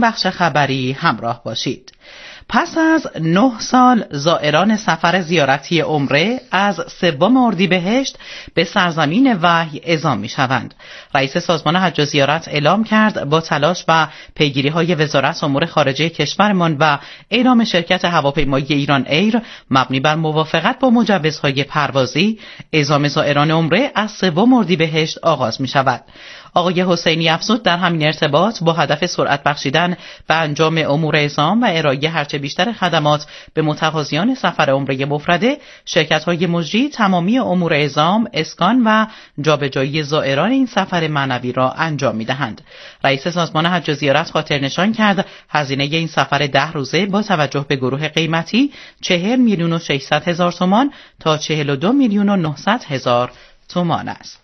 بخش خبری همراه باشید. پس از 9 سال زائران سفر زیارتی عمره از 3 اردیبهشت به سرزمین وحی اعزام می شوند. رئیس سازمان حج و زیارت اعلام کرد با تلاش و پیگیری‌های وزارت امور خارجه کشورمان و اعلام شرکت هواپیمایی ایران ایر مبنی بر موافقت با مجوزهای پروازی، اعزام زائران عمره از 3 اردیبهشت آغاز می شود. آقای حسینی افزود در همین ارتباط با هدف سرعت بخشیدن به انجام امور اعزام و ارائه هرچه بیشتر خدمات به متقاضیان سفر عمره مفرده، شرکت‌های مجری تمامی امور اعزام، اسکان و جابجایی زائران این سفر معنوی را انجام می‌دهند. رئیس سازمان حج و زیارت خاطرنشان کرد هزینه این سفر 10 روزه با توجه به گروه قیمتی 40,600,000 تومان تا 42,900,000 تومان است.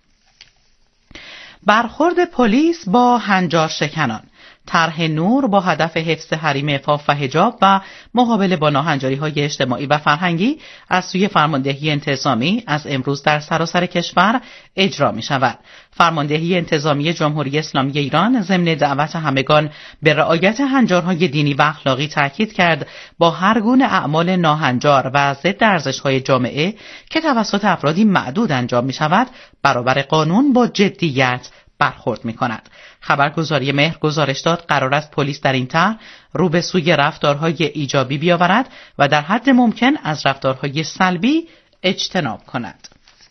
برخورد پلیس با هنجار شکنان، طرح نور با هدف حفظ حریم عفاف و حجاب و مقابله با ناهنجاری‌های اجتماعی و فرهنگی از سوی فرماندهی انتظامی از امروز در سراسر کشور اجرا می شود. فرماندهی انتظامی جمهوری اسلامی ایران ضمن دعوت همگان به رعایت هنجارهای دینی و اخلاقی تاکید کرد با هر گونه اعمال ناهنجار و ضد ارزش‌های جامعه که توسط افرادی معدود انجام می شود، برابر قانون با جدیت برخورد می کند. خبرگزاری مهر گزارش داد قرار است پلیس در این طرح رو به سوی رفتارهای ایجابی بیاورد و در حد ممکن از رفتارهای سلبی اجتناب کند.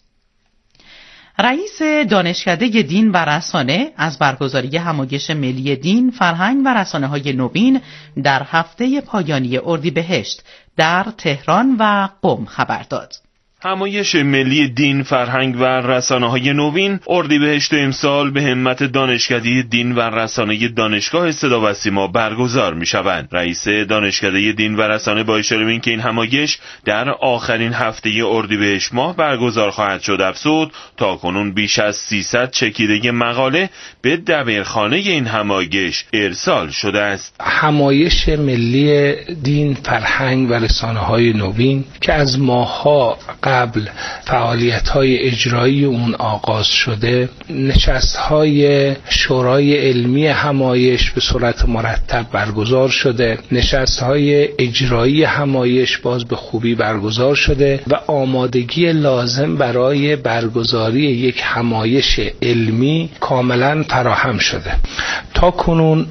رئیس دانشکده دین و رسانه از برگزاری همایش ملی دین، فرهنگ و رسانه‌های نوین در هفته پایانی اردیبهشت در تهران و قم خبر داد. همایش ملی دین، فرهنگ و رسانه‌های نوین اردیبهشت امسال به همت دانشکده دین و رسانه دانشگاه صدا و سیما برگزار می‌شوند. رئیس دانشکده دین و رسانه با اشاره به اینکه این همایش در آخرین هفته اردیبهشت ماه برگزار خواهد شد افزود تاکنون بیش از 300 چکیده مقاله به دبیرخانه این همایش ارسال شده است. همایش ملی دین، فرهنگ و رسانه‌های نوین که از ماه‌ها قبل فعالیت‌های اجرایی اون آغاز شده، نشست‌های شورای علمی همایش به صورت مرتب برگزار شده، نشست‌های اجرایی همایش باز به خوبی برگزار شده و آمادگی لازم برای برگزاری یک همایش علمی کاملا فراهم شده. تا کنون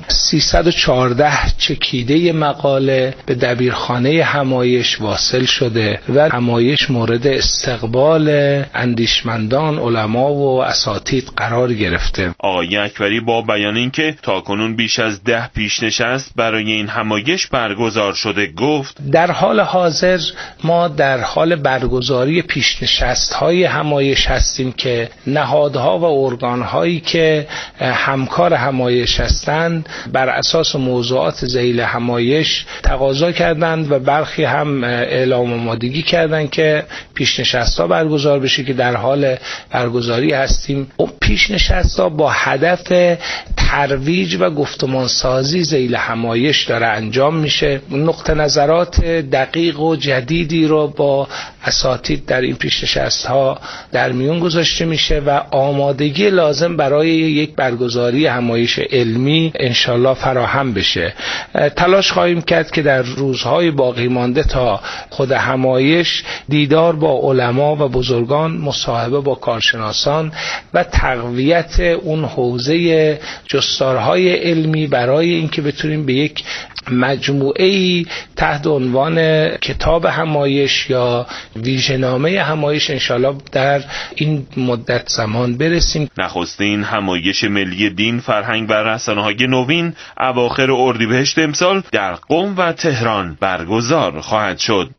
314 چکیده مقاله به دبیرخانه همایش واصل شده و همایش مورد استقبال اندیشمندان، علما و اساتید قرار گرفته. آقای اکبری با بیان اینکه تاکنون بیش از 10 پیشنشست برای این همایش برگزار شده گفت در حال حاضر ما در حال برگزاری پیشنشست‌های همایش هستیم که نهادها و ارگان‌هایی که همکار همایش هستند بر اساس موضوعات ذیل همایش تقاضا کردند و برخی هم اعلام آمادگی کردند که پیشنشست‌ها برگزار بشه که در حال برگزاری هستیم. اون پیشنشست‌ها با هدف ترویج و گفتمانسازی ذیل همایش داره انجام میشه. نقطه نظرات دقیق و جدیدی رو با اساتید در این پیشنشست‌ها در میون گذاشته میشه و آمادگی لازم برای یک برگزاری همایش علمی انشالله فراهم بشه. تلاش خواهیم کرد که در روزهای باقی مانده تا خود همایش دیدار با علما و بزرگان، مصاحبه با کارشناسان و تقویت اون حوزه جستارهای علمی برای اینکه بتونیم به یک مجموعه‌ای تحت عنوان کتاب همایش یا ویژه‌نامه همایش انشالله در این مدت زمان برسیم. نخستین همایش ملی دین، فرهنگ و رسانه‌های نوین اواخر اردیبهشت امسال در قم و تهران برگزار خواهد شد.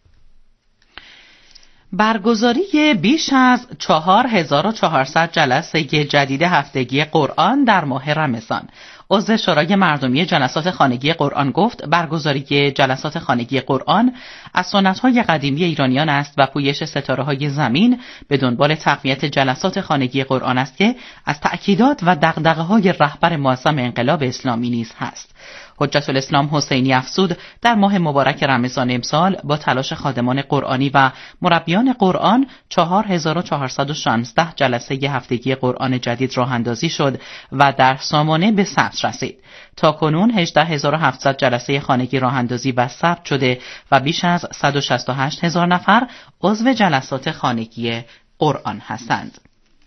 برگزاری بیش از 4400 جلسه جدید هفتگی قرآن در ماه رمضان. عضو شورای مردمی جلسات خانگی قرآن گفت برگزاری جلسات خانگی قرآن از سنت‌های قدیمی ایرانیان است و پویش ستاره‌های زمین به دنبال تقویت جلسات خانگی قرآن است که از تأکیدات و دغدغه‌های رهبر معظم انقلاب اسلامی نیز هست. حجت الاسلام حسینی افزود در ماه مبارک رمضان امسال با تلاش خادمان قرآنی و مربیان قرآن 4416 جلسه هفتگی قرآن جدید راه اندازی شد و در سامانه به ثبت رسید. تاکنون 18700 جلسه خانگی راه اندازی و ثبت شده و بیش از 168000 نفر عضو جلسات خانگی قرآن هستند.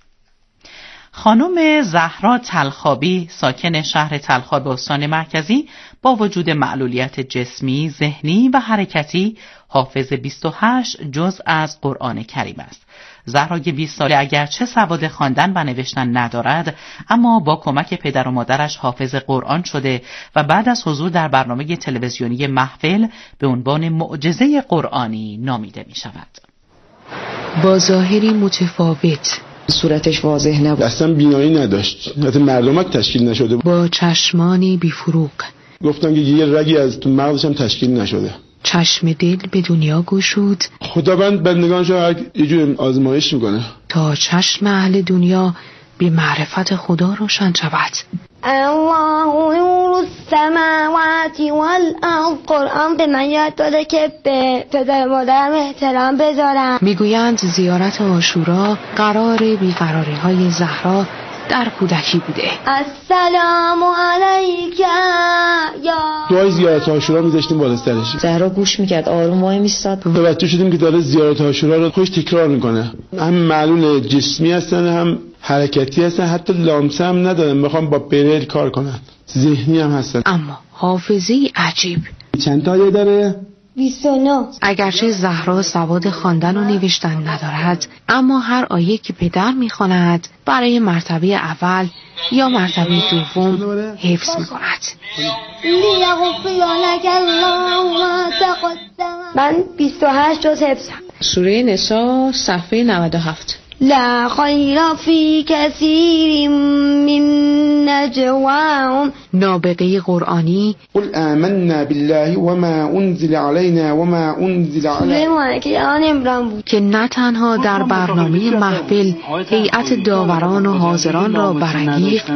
خانم زهرا تلخابی ساکن شهر تلخاب استان مرکزی با وجود معلولیت جسمی، ذهنی و حرکتی حافظ 28 جزء از قرآن کریم است. زهرای 20 ساله اگرچه سواد خواندن و نوشتن ندارد، اما با کمک پدر و مادرش حافظ قرآن شده و بعد از حضور در برنامه تلویزیونی محفل به عنوان معجزه قرآنی نامیده می شود. با ظاهری متفاوت، صورتش واضح نبود، اصلا بینایی نداشت، حتی مردمک تشکیل نشده، با چشمانی بیفروغ، گفتن که یه رگی از تو مغزش هم تشکیل نشده، چشم دل به دنیا گشود، خداوند بندگانش رو یه جور آزمایش میکنه تا چشم اهل دنیا به معرفت خدا روشن شود. الله نور السماوات والارض. قرآن به من یاد داده که به پدر مادرم احترام بذارم. میگویند زیارت عاشورا قرار بیقراری های زهرا در کودکی بوده. السلام علیک یا دعای زیارت عاشورا میذاشتیم بالا سرش. زهرا گوش میکرد، آروم وای میستاد. توجه شدیم که داره زیارت عاشورا رو خودش تکرار میکنه. هم معلول جسمی هستن، هم حرکتی هستن، حتی لامسه هم ندارن، میخوام با بریل کار کنن، ذهنی هم هستن. اما حافظی عجیب. چند تا آیه داره؟ 29. اگرچه زهرا سواد خواندن و نوشتن ندارد، اما هر آیه که پدر میخواند برای مرتبه اول یا مرتبه دوم حفظ میکند. من 28 جز حفظم. سوره نساء صفحه 97. لا خیر فی کثیر من نجواهم. نابغه قرآنی. قل آمنا بالله وما انزل علينا وما انزل على که نه تنها در برنامه محفل هیئت داوران و حاضران را برانگیخت،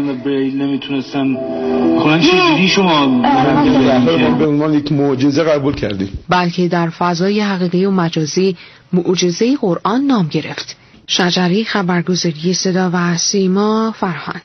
به عنوان یک معجزه قبول کردیم، بلکه در فضای حقیقی و مجازی معجزه قرآن نام گرفت. شجری، خبرگزاری صدا و سیما، فرهان.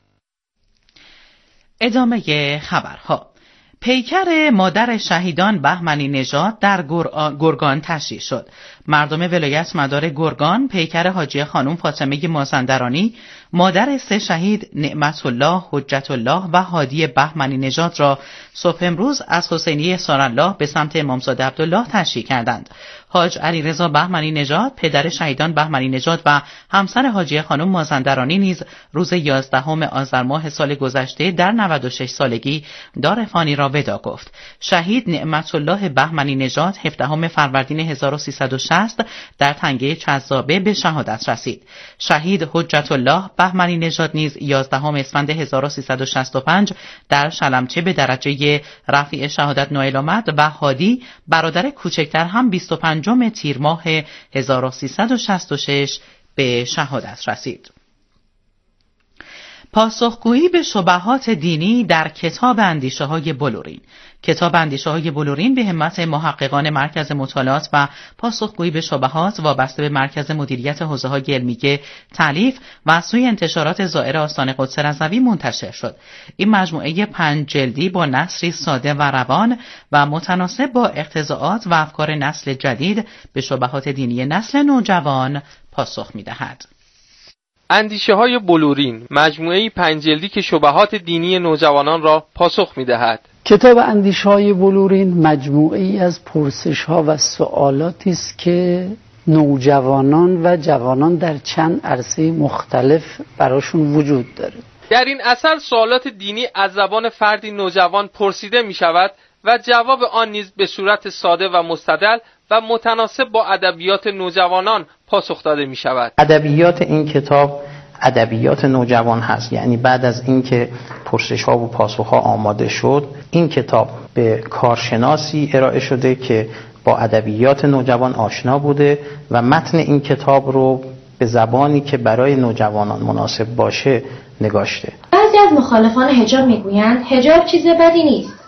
ادامه خبرها. پیکر مادر شهیدان بهمنی نژاد در گرگان تشییع شد. مردم ولایت مدار گرگان پیکر حاجیه خانم فاطمه مازندرانی، مادر 3 شهید نعمت الله، حجت الله و هادی بهمنی نژاد را صبح امروز از حسینیه احسان‌الله به سمت امامزاده عبدالله تشییع کردند. حاج علیرضا بهمنی نژاد، پدر شهیدان بهمنی نژاد و همسر حاجیه خانم مازندرانی نیز روز 11 آذر ماه سال گذشته در 96 سالگی دار فانی را ودا گفت. شهید نعمت الله بهمنی نژاد 17 فروردین 1360 در تنگه چذابه به شهادت رسید. شهید حجت الله بهمنی نژاد نیز 11 اسفند 1365 در شلمچه به درجه رفیع شهادت نائل آمد و هادی برادر کوچکتر هم 25 تیر ماه 1366 به شهادت رسید. پاسخگویی به شبهات دینی در کتاب اندیشه‌های بلورین. کتاب اندیشه‌های بلورین به همت محققان مرکز مطالعات و پاسخگویی به شبهات وابسته به مرکز مدیریت حوزه‌های علمیه تالیف و از سوی انتشارات زائر آستان قدس رضوی منتشر شد. این مجموعه 5 جلدی با نثری ساده و روان و متناسب با اقتضاعات و افکار نسل جدید به شبهات دینی نسل نوجوان پاسخ می‌دهد. اندیشه‌های بلورین، مجموعه‌ای 5 جلدی که شبهات دینی نوجوانان را پاسخ می‌دهد. کتاب اندیشه‌های بلورین مجموعه‌ای از پرسش‌ها و سوالاتی است که نوجوانان و جوانان در چند عرصه مختلف براشون وجود داره. در این اثر سوالات دینی از زبان فردی نوجوان پرسیده می‌شود و جواب آن نیز به صورت ساده و مستدل و متناسب با ادبیات نوجوانان پاسخ داده می شود. ادبیات این کتاب ادبیات نوجوان هست، یعنی بعد از اینکه پرسش ها و پاسخ ها آماده شد، این کتاب به کارشناسی ارائه شده که با ادبیات نوجوان آشنا بوده و متن این کتاب رو به زبانی که برای نوجوانان مناسب باشه نگاشته. بعضی از مخالفان حجاب میگویند حجاب چیز بدی نیست،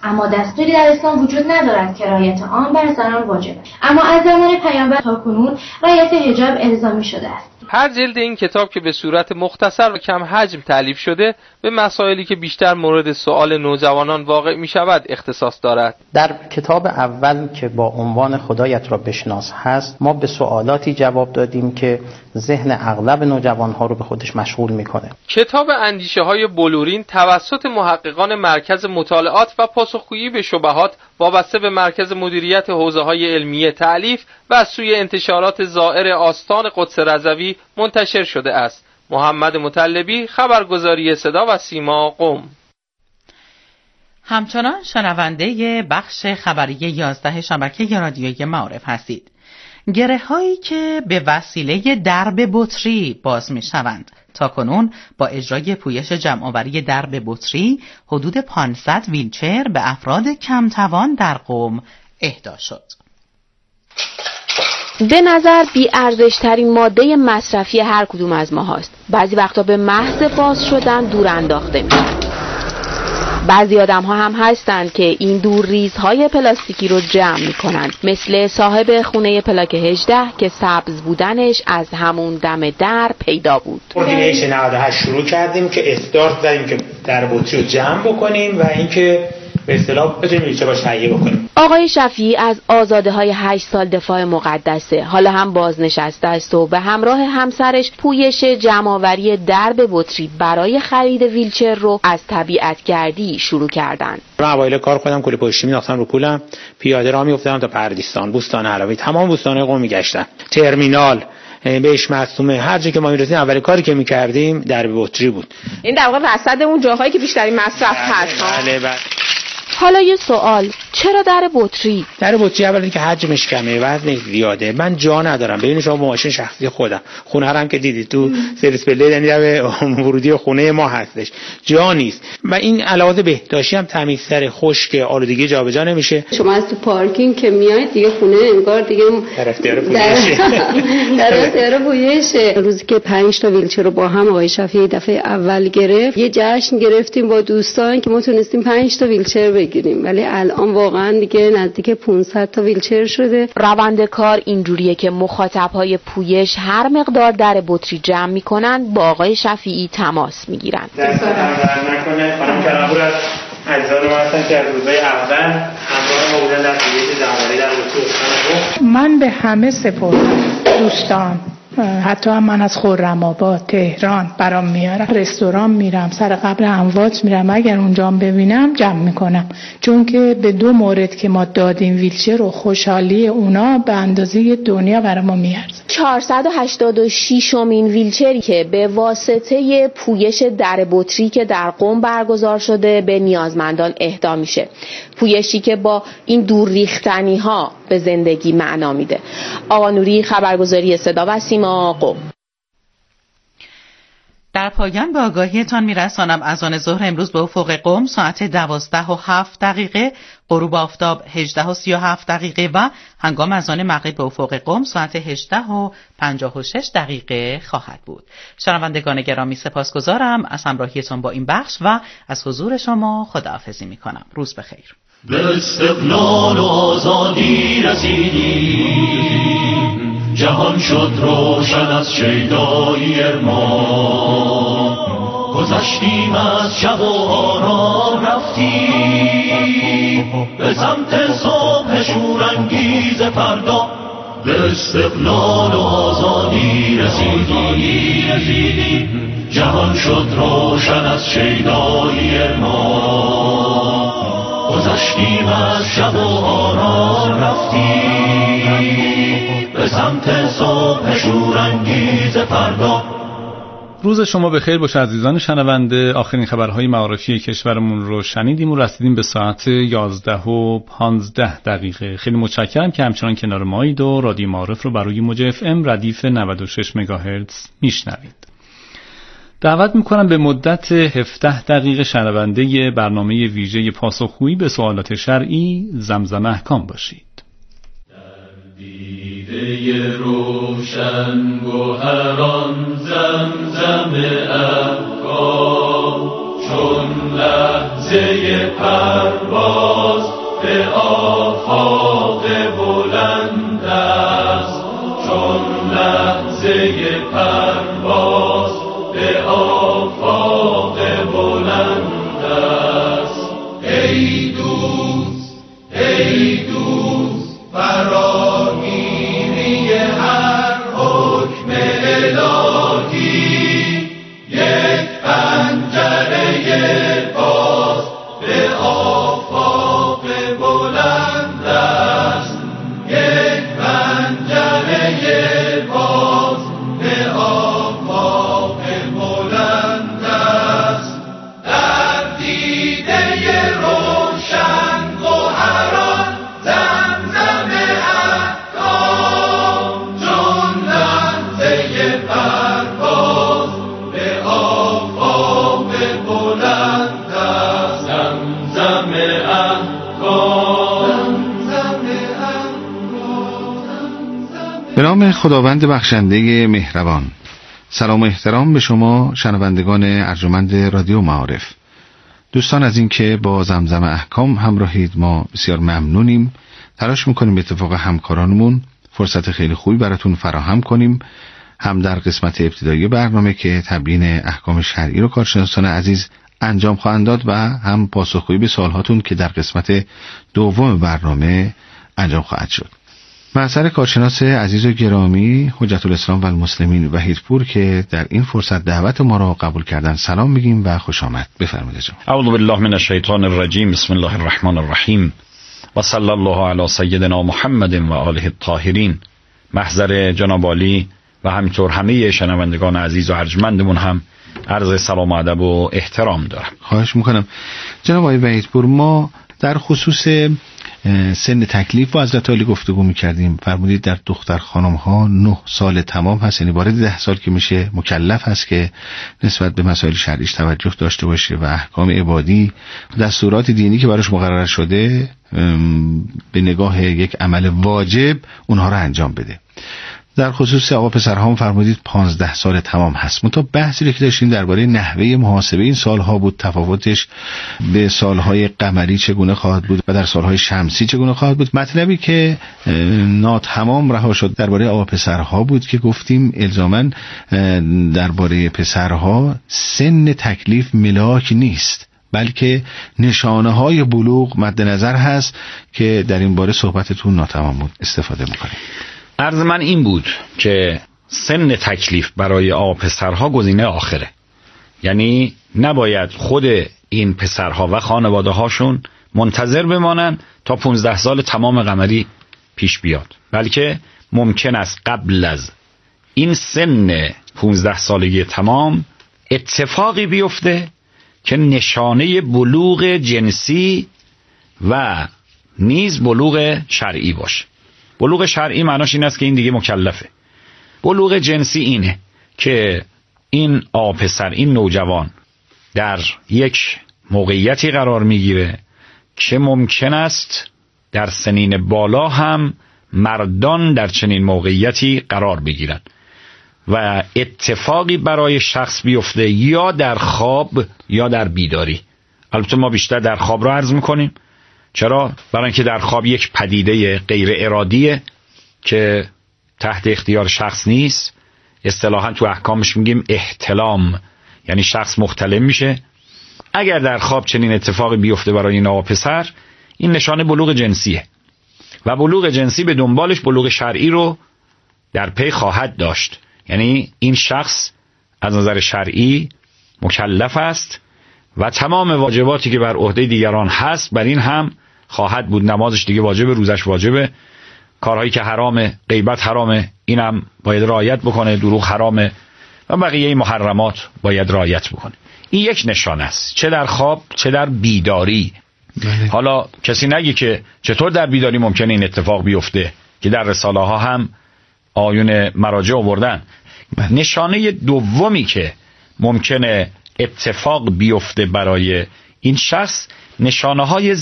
اما دستوری در اسلام وجود ندارد که رعایت آن بر زنان واجب است. اما از زمان پیامبر تا کنون رعایت حجاب الزامی شده است. هر جلد این کتاب که به صورت مختصر و کم حجم تالیف شده به مسائلی که بیشتر مورد سؤال نوجوانان واقع می شود اختصاص دارد. در کتاب اول که با عنوان خدایت را بشناس هست، ما به سوالاتی جواب دادیم که ذهن اغلب نوجوانها رو به خودش مشغول میکنه. کتاب اندیشه های بلورین توسط محققان مرکز مطالعات و پاسخگویی به شبهات وابسته به مرکز مدیریت حوزه‌های علمیه تألیف و از سوی انتشارات زائر آستان قدس رضوی منتشر شده است. محمد مطلبی، خبرگزاری صدا و سیما، قم. همچنان شنونده بخش خبری 11 شبکه رادیویی معارف هستید. گره هایی که به وسیله درب بطری باز می شوند. تا کنون با اجرای پویش جمع‌آوری درب بطری حدود 500 ویلچر به افراد کمتوان در قم اهدا شد. به نظر بی ارزش ترین ماده مصرفی هر کدوم از ما هاست. بعضی وقتا به محض باز شدن دور انداخته میشه. بعضی آدم ها هم هستند که این دور ریزهای پلاستیکی رو جمع میکنند، مثل صاحب خونه پلاک 18 که سبز بودنش از همون دم در پیدا بود. اردیبهشت 98 شروع کردیم که استارت زدیم که در بطری رو جمع بکنیم و اینکه به اصطلاح بتونیم ویلچر باش تهیه بکنیم. آقای شفیعی از آزاده های 8 سال دفاع مقدسه، حالا هم بازنشسته است و به همراه همسرش پویش جمع‌آوری درب بطری برای خرید ویلچر رو از طبیعت گردی شروع کردن. من اوایل کار خودم کلی پشتی می‌انداختم رو پولم، پیاده راه می‌افتادم تا پردیستان، بوستان علوی، تمام بوستان‌های قم می‌گشتم، ترمینال، بهش معصومه، هر جا که ما می‌رسیدیم اول کاری که می‌کردیم درب بطری بود. این در واقع وسط اون جاهایی که بیشترین مصرف هست. بله. حالا یه سوال، چرا در بطری؟ در بطری اولی که حجمش کمه، وزنش زیاده، من جا ندارم. ببینید شما با ماشین شخصی خودم، خونه هم که دیدید تو سرویس پله یعنی ورودی خونه ما هستش، جا نیست. و این علاوه بهداشتی هم تمیزتر، خشک، آلودگی جابجا نمیشه. شما از تو پارکینگ که میاید دیگه خونه انگار دیگه طرفدار پویشه. طرفدار پویشه. روزی که 5 تا ویلچر رو با هم آقای شفیعی دفعه اول گرفت، یه جشن گرفتیم با دوستان که ما تونستیم 5 تا ویلچر بگیریم، ولی الان واقعا دیگه نزدیک 500 تا ویلچر شده. روند کار اینجوریه که مخاطب‌های پویش هر مقدار در بطری جمع می‌کنن با آقای شفیعی تماس می‌گیرن. دست هم در نکنه. خانم کرامپور از عزیزان ما هستن که از روزهای اول همراه ما بودن در پویش جمع‌آوری در بطری. من به همه سپردم دوستان، حتی هم من از خرم‌آباد، تهران برام میارم، رستوران میرم، سر قبر اموات میرم، اگر اونجا ببینم جمع میکنم، چون که به 2 مورد که ما دادیم ویلچر و خوشحالی اونا به اندازه دنیا برای ما میارزه. 486مین ویلچری که به واسطه پویش در بطری که در قم برگزار شده به نیازمندان اهدا میشه. پویشی که با این دور ریختنی ها به زندگی معنا میده. آقا نوری، خبرگزاری صدا و سیما، قم. در پایان به آگاهیتان میرسانم اذان ظهر امروز به افق قم ساعت 12:07 غروب آفتاب 18:37 و هنگام اذان مغرب به افق قم ساعت 18:56 خواهد بود. شنوندگان گرامی سپاسگزارم از همراهیتان با این بخش و از حضور شما خداحافظی میکنم. روز بخیر. به استقلال و آزادی رسیدیم، جهان شد روشن از شیدایی ارمان، گذشتیم از شب و آرام رفتیم به سمت صبح شورانگیز فردا. به استقلال و آزادی رسیدیم، جهان شد روشن از شیدایی ارمان، گذشتیم از شب و آرام رفتیم به سمت صبح شورانگیز فردا. روز شما بخیر باشه عزیزان شنونده. آخرین خبرهای معارفی کشورمون رو شنیدیم و رسیدیم به ساعت 11:15. خیلی متشکرم که همچنان کنار مایید و رادیو معارف رو برای موج اف ام ردیف 96 مگاهرتز میشنوید. دعوت میکنم به مدت 17 دقیقه شنونده برنامه ویژه پاسخگویی به سوالات شرعی زمزم احکام باشید. دیده روشن گوهران زمزم احکام، چون لحظه پرواز به نام خداوند بخشنده مهربان. سلام و احترام به شما شنوندگان ارجمند رادیو معارف. دوستان از این که با زمزم احکام همراهید ما بسیار ممنونیم. تلاش میکنیم به اتفاق همکارانمون فرصت خیلی خوبی براتون فراهم کنیم، هم در قسمت ابتدایی برنامه که تبیین احکام شرعی رو کارشناسان عزیز انجام خواهند داد و هم پاسخگویی به سوالهاتون که در قسمت دوم برنامه انجام خواهد شد. محضر کارشناس عزیز و گرامی حجت الاسلام و المسلمین وحیدپور که در این فرصت دعوت ما را قبول کردن سلام میگیم و خوش آمد. بفرمایید جناب. اعوذ بالله من الشیطان الرجیم. بسم الله الرحمن الرحیم و صلی الله علی سیدنا محمد و آله الطاهرین. محضر جناب عالی و همینطور همه شنوندگان عزیز و ارجمندمون هم عرض سلام و ادب و احترام دارم. خواهش میکنم. جناب آقای وحیدپور، ما در خصوص سن تکلیف با حضرت عالی گفتگو میکردیم. فرمودید در دختر خانم ها 9 سال تمام هست، یعنی وارد 10 سال که میشه مکلف هست که نسبت به مسائل شرعیش توجه داشته باشه و احکام عبادی دستورات دینی که براش مقرر شده به نگاه یک عمل واجب اونها رو انجام بده. در خصوص آقا پسرها هم فرمودید 15 سال تمام هست. منتها بحثی که داشتیم درباره نحوه محاسبه این سالها بود، تفاوتش به سالهای قمری چگونه خواهد بود و در سالهای شمسی چگونه خواهد بود. مطلبی که ناتمام رها شد درباره آقا پسرها بود که گفتیم الزاماً درباره پسرها سن تکلیف ملاک نیست، بلکه نشانه های بلوغ مد نظر هست که در این باره صحبتتون ناتمام بود، استفاده میکنیم. عرض من این بود که سن تکلیف برای آقا پسرها گزینه آخره، یعنی نباید خود این پسرها و خانواده هاشون منتظر بمانن تا 15 سال تمام قمری پیش بیاد، بلکه ممکن است قبل از این سن 15 سالگی تمام اتفاقی بیفته که نشانه بلوغ جنسی و نیز بلوغ شرعی باشه. بلوغ شرعی معناش این است که این دیگه مکلفه. بلوغ جنسی اینه که این پسر، این نوجوان در یک موقعیتی قرار میگیره که ممکن است در سنین بالا هم مردان در چنین موقعیتی قرار بگیرن و اتفاقی برای شخص بیفته یا در خواب یا در بیداری. البته ما بیشتر در خواب رو عرض میکنیم. چرا؟ برای اینکه در خواب یک پدیده غیر ارادیه که تحت اختیار شخص نیست. اصطلاحاً تو احکامش میگیم احتلام، یعنی شخص محتلم میشه. اگر در خواب چنین اتفاقی بیفته برای این آقا پسر، این نشانه بلوغ جنسیه و بلوغ جنسی به دنبالش بلوغ شرعی رو در پی خواهد داشت. یعنی این شخص از نظر شرعی مکلف است و تمام واجباتی که بر عهده دیگران هست بر این هم خواهد بود. نمازش دیگه واجبه، روزش واجبه، کارهایی که حرامه، غیبت حرامه، اینم باید رعایت بکنه، دروغ حرامه و بقیه محرمات باید رعایت بکنه. این یک نشانه است، چه در خواب چه در بیداری. حالا کسی نگی که چطور در بیداری ممکنه این اتفاق بیفته که در رساله ها هم آیون مراجع آوردن. نشانه دومی که ممکنه اتفاق بیفته برای این شخص نشانه های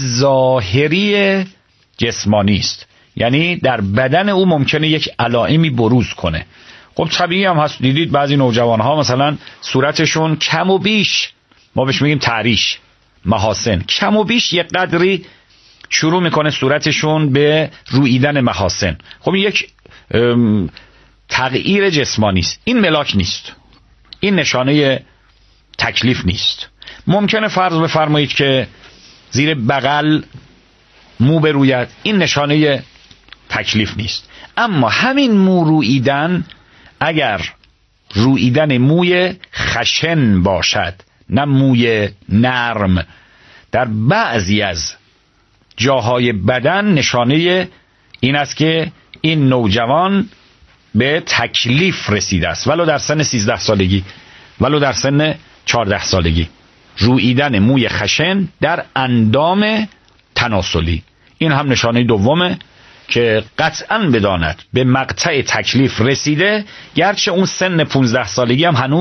ظاهری جسمانی است، یعنی در بدن او ممکنه یک علائمی بروز کنه. خب طبیعی هم هست، دیدید بعضی نوجوان ها مثلا صورتشون کم و بیش، ما بهش میگیم تعریش، محاسن، کم و بیش یک قدری شروع میکنه صورتشون به رویدن محاسن. خب یک تغییر جسمانی است، این ملاک نیست، این نشانه تکلیف نیست. ممکنه فرض بفرمایید که زیر بغل مو بروید، این نشانه تکلیف نیست. اما همین مو رویدن، اگر رویدن موی خشن باشد نه موی نرم، در بعضی از جاهای بدن نشانه این است که این نوجوان به تکلیف رسیده است، ولو در سن 13 سالگی ولو در سن 14 سالگی. رویدن موی خشن در اندام تناسلی، این هم نشانه دومه که قطعاً بداند به مقطع تکلیف رسیده، گرچه اون سن 15 سالگی هم هنوز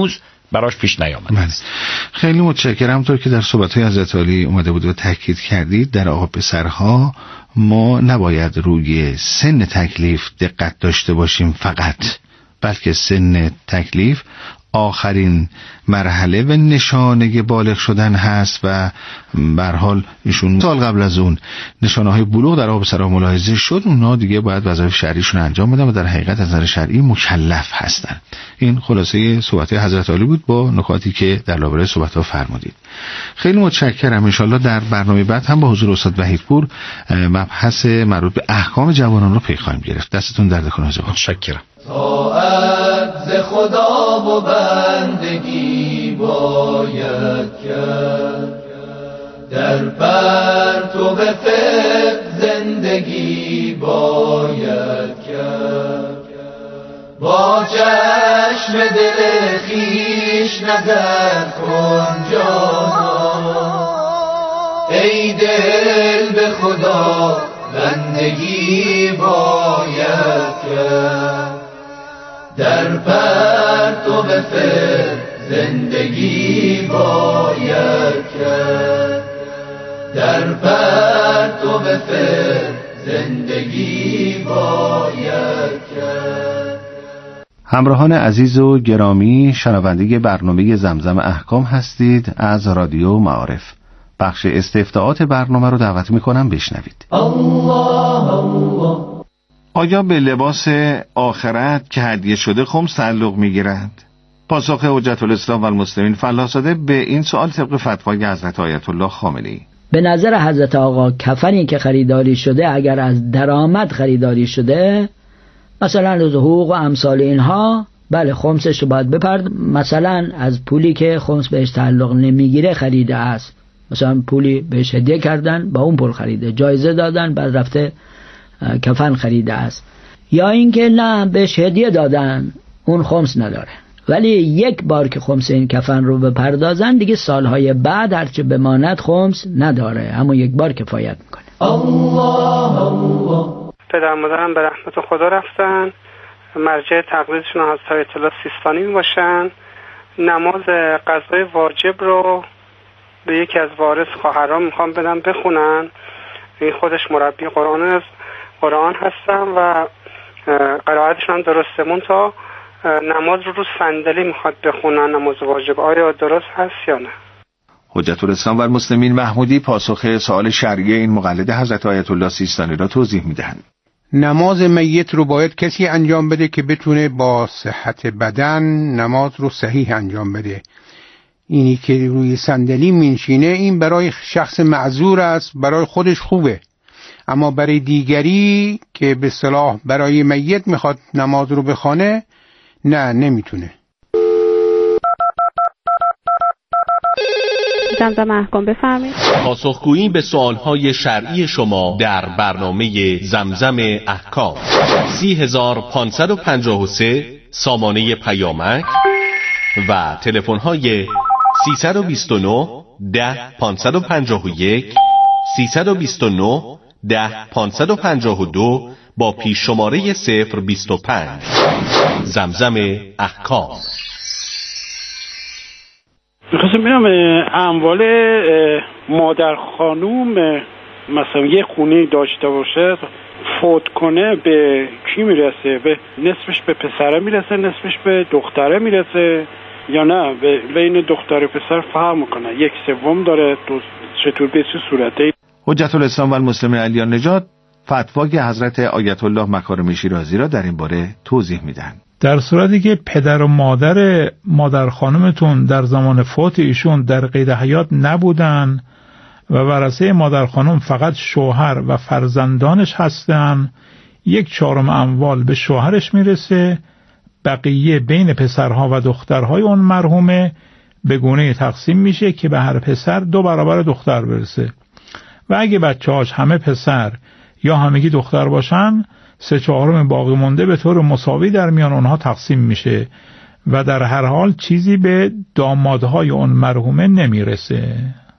براش پیش نیامده. خیلی متشکرم. همونطور که در صحبت‌های حضرت علی اومده بود و تاکید کردید، در آقا پسرها ما نباید روی سن تکلیف دقت داشته باشیم فقط، بلکه سن تکلیف آخرین مرحله و نشانه بالغ شدن هست و به هر حال ایشون سال قبل از اون نشانه های بلوغ در آقا پسرها ملاحظه شد، اونا دیگه باید وظایف شرعیشون انجام بدن و در حقیقت از نظر شرعی مکلف هستن. این خلاصه صحبت حضرت علی بود با نکاتی که در لابلای صحبت‌ها فرمودید. خیلی متشکرم. ان شاءالله در برنامه بعد هم با حضور استاد وحیدپور مبحث مربوط به احکام جوانان رو پی خواهیم گرفت. دستتون درد کنه حضور. متشکرم. طاعت ز خدا و بندگی باید کرد، در پرتو فقه زندگی باید کرد، با چشم دل خویش نظر کن جانا، ای دل به خدا بندگی باید کرد، در پرتو فقه زندگی باید کرد، در پرتو فقه زندگی باید کرد. همراهان عزیز و گرامی، شنونده برنامه زمزم احکام هستید از رادیو معارف. بخش استفتاءات برنامه رو دعوت میکنم بشنوید. آیا به لباس آخرت که هدیه شده خمس تعلق میگیرد؟ پاسخ حجت الاسلام و المسلمین فلاح‌زاده به این سوال طبق فتوای حضرت آیت الله خامنه‌ای. به نظر حضرت آقا کفنی که خریداری شده اگر از درآمد خریداری شده، مثلا از حقوق و امثال اینها، بله خمسش رو باید بپرد. مثلا از پولی که خمس بهش تعلق نمیگیره خریده است، مثلا پولی بهش هدیه کردن با اون پول خریده، جایزه دادن بعد رفته کفن خریده است، یا اینکه نه بهش هدیه دادن اون خمس نداره، ولی یک بار که خمس این کفن رو بپردازن دیگه سالهای بعد هرچه بماند خمس نداره، اما یک بار کفایت میکنه. پدر مادرم به رحمت خدا رفتن، مرجع تقلیدشون حضرت آیت الله سیستانی میباشن. نماز قضای واجب رو به یکی از وارث خواهرام میخوام بدم بخونن. این خودش مربی قرآن هستن و قرائتشون هم درسته، تا نماز رو صندلی میخواد بخونن نماز واجب. آیا درست هست یا نه؟ حجت الاسلام و المسلمین محمودی پاسخ سوال شرعی این مقلد حضرت آیت الله سیستانی را توضیح میدهند. نماز میت رو باید کسی انجام بده که بتونه با صحت بدن نماز رو صحیح انجام بده. اینی که روی صندلی مینشینه این برای شخص معذور است، برای خودش خوبه، اما برای دیگری که به اصطلاح برای میت میخواد نماز رو بخونه نه، نمیتونه. زمزم احکام بفرمایید. پاسخگویی به سوالهای شرعی شما در برنامه زمزم احکام. 30553 سامانه پیامک و تلفن‌های 329 10 551 329 10 552 با پیش شماره 025. زمزم احکام. میخواستم بگم اموال مادر خانوم مثلا یه خونه داشته باشه، فوت کنه به کی میرسه؟ به نصفش به پسره میرسه، نصفش به دختره میرسه، یا نه بین دختر و پسر فرق میکنه؟ یک سوم داره؟ چطور به چه صورته؟ حجت الاسلام و المسلمین علی نژاد فتوای حضرت آیت الله مکارم شیرازی را در این باره توضیح میدن. در صورتی که پدر و مادر خانمتون در زمان فوت ایشون در قید حیات نبودن و ورثه مادر خانم فقط شوهر و فرزندانش هستن، 1/4 اموال به شوهرش میرسه، بقیه بین پسرها و دخترهای اون مرحومه به گونه تقسیم میشه که به هر پسر 2 برابر دختر برسه. و اگه بچه‌هاش همه پسر یا همگی دختر باشن، 3/4 باقی مونده به طور مساوی در میان اونها تقسیم میشه و در هر حال چیزی به دامادهای اون مرحومه نمیرسه.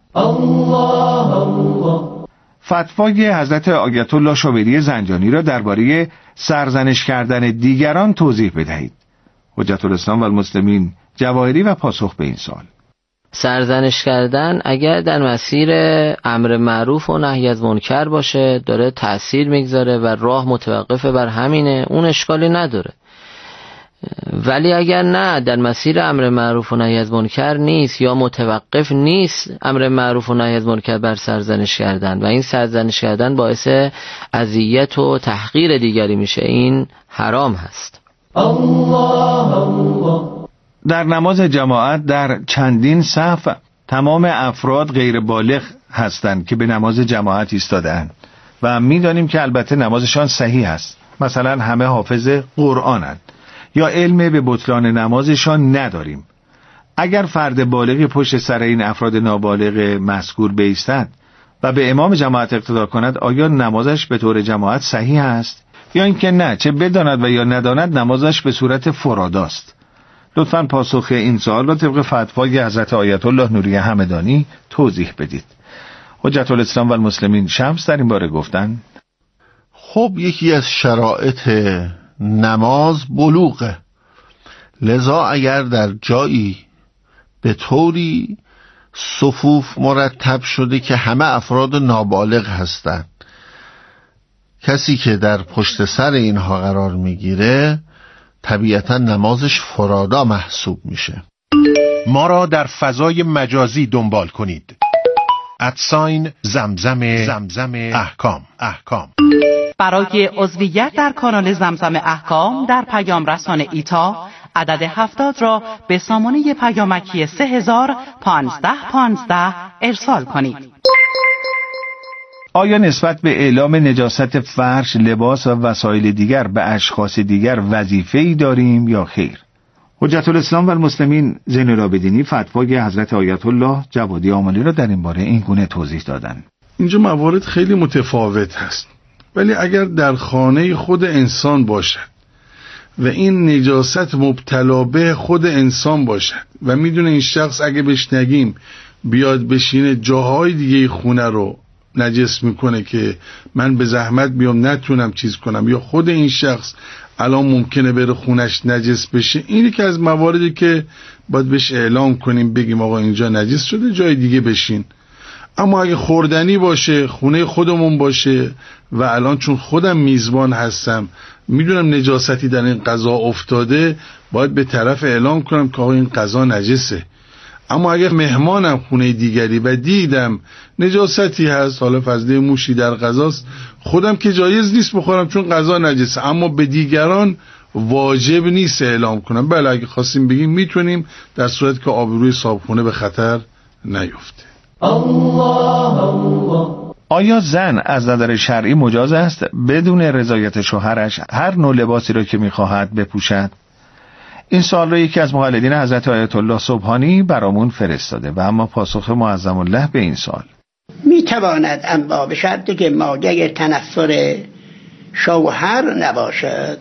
فتوای حضرت آیت الله شوبری زنجانی را درباره سرزنش کردن دیگران توضیح بدهید. حجت الاسلام و المسلمین جواهری و پاسخ به این سوال. سرزنش کردن اگر در مسیر امر معروف و نهی از منکر باشه داره تأثیر میگذاره و راه متوقفه بر همینه، اون اشکالی نداره. ولی اگر نه در مسیر امر معروف و نهی از منکر نیست یا متوقف نیست امر معروف و نهی از منکر بر سرزنش کردن و این سرزنش کردن باعث اذیت و تحقیر دیگری میشه، این حرام هست. در نماز جماعت در چندین صف تمام افراد غیر بالغ هستند که به نماز جماعت ایستاده‌اند و می‌دانیم که البته نمازشان صحیح است، مثلا همه حافظ قرآنند یا علم به بطلان نمازشان نداریم. اگر فرد بالغی پشت سر این افراد نابالغ مذکور بایستد و به امام جماعت اقتدا کند، آیا نمازش به طور جماعت صحیح است یا اینکه نه، چه بداند و یا نداند نمازش به صورت فراداست؟ لطفاً پاسخ این سوال را طبق فتوای حضرت آیت الله نوری همدانی توضیح بدید. حجت الاسلام و المسلمین شمس در این باره گفتند خب یکی از شرایط نماز بلوغه، لذا اگر در جایی به طوری صفوف مرتب شده که همه افراد نابالغ هستند، کسی که در پشت سر اینها قرار میگیره طبیعتا نمازش فرادا محسوب میشه. ما را در فضای مجازی دنبال کنید. @زمزم احکام. برای عضویت در کانال زمزم احکام در پیام رسان ایتا عدد 70 را به سامانه پیامکی 301515 ارسال کنید. آیا نسبت به اعلام نجاست فرش، لباس و وسایل دیگر به اشخاص دیگر وظیفه‌ای داریم یا خیر؟ حجت الاسلام و المسلمین زین العابدینی فتوای حضرت آیت الله جوادی آملی را در این باره این گونه توضیح دادند. اینجا موارد خیلی متفاوت هست، ولی اگر در خانه خود انسان باشد و این نجاست مبتلا به خود انسان باشد و میدونه این شخص اگه بهش نگیم بیاد بشینه جاهای دیگه خونه رو نجس میکنه که من به زحمت بیام نتونم چیز کنم، یا خود این شخص الان ممکنه بره خونش نجس بشه، اینی که از مواردی که باید بهش اعلام کنیم، بگیم آقا اینجا نجس شده جای دیگه بشین. اما اگه خوردنی باشه، خونه خودمون باشه و الان چون خودم میزبان هستم میدونم نجاستی در این غذا افتاده، باید به طرف اعلام کنم که آقا این غذا نجسه. اما اگر مهمانم خونه دیگری و دیدم نجاستی هست، حالا فضله موشی در غذاست، خودم که جایز نیست بخورم چون غذا نجسه، اما به دیگران واجب نیست اعلام کنم. بله اگه خواستیم بگیم میتونیم، در صورت که آبروی صاحبخونه به خطر نیفته. آیا زن از نظر شرعی مجاز است بدون رضایت شوهرش هر نوع لباسی را که میخواهد بپوشد؟ این سوال را یکی از مقلدین حضرت آیت الله سبحانی برامون فرستاده و اما پاسخ معظم الله به این سوال میتواند، اما به شرطی که مایه تنفر شوهر نباشد.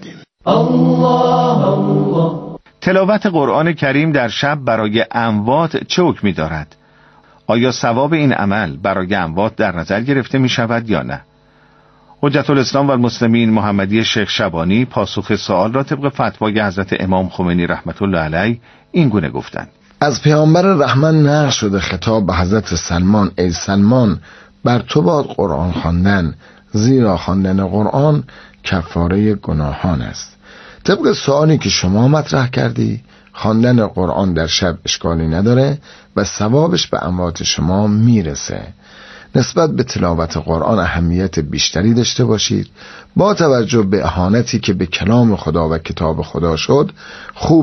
تلاوت قرآن کریم در شب برای اموات چه حکمی دارد؟ آیا ثواب این عمل برای اموات در نظر گرفته می شود یا نه؟ حجت الاسلام و المسلمین محمدی شیخ شبانی پاسخ سوال را طبق فتوای حضرت امام خمینی رحمت الله علیه این گونه گفتند: از پیامبر رحمت نقل شده خطاب به حضرت سلمان: ای سلمان، بر تو باد قرآن خواندن، زیرا خواندن قرآن کفاره گناهان است. طبق سوالی که شما مطرح کردی، خواندن قرآن در شب اشکالی نداره و ثوابش به اموات شما میرسه. نسبت به تلاوت قرآن اهمیت بیشتری داشته باشید. با توجه به اهانتی که به کلام خدا و کتاب خدا شد، خوب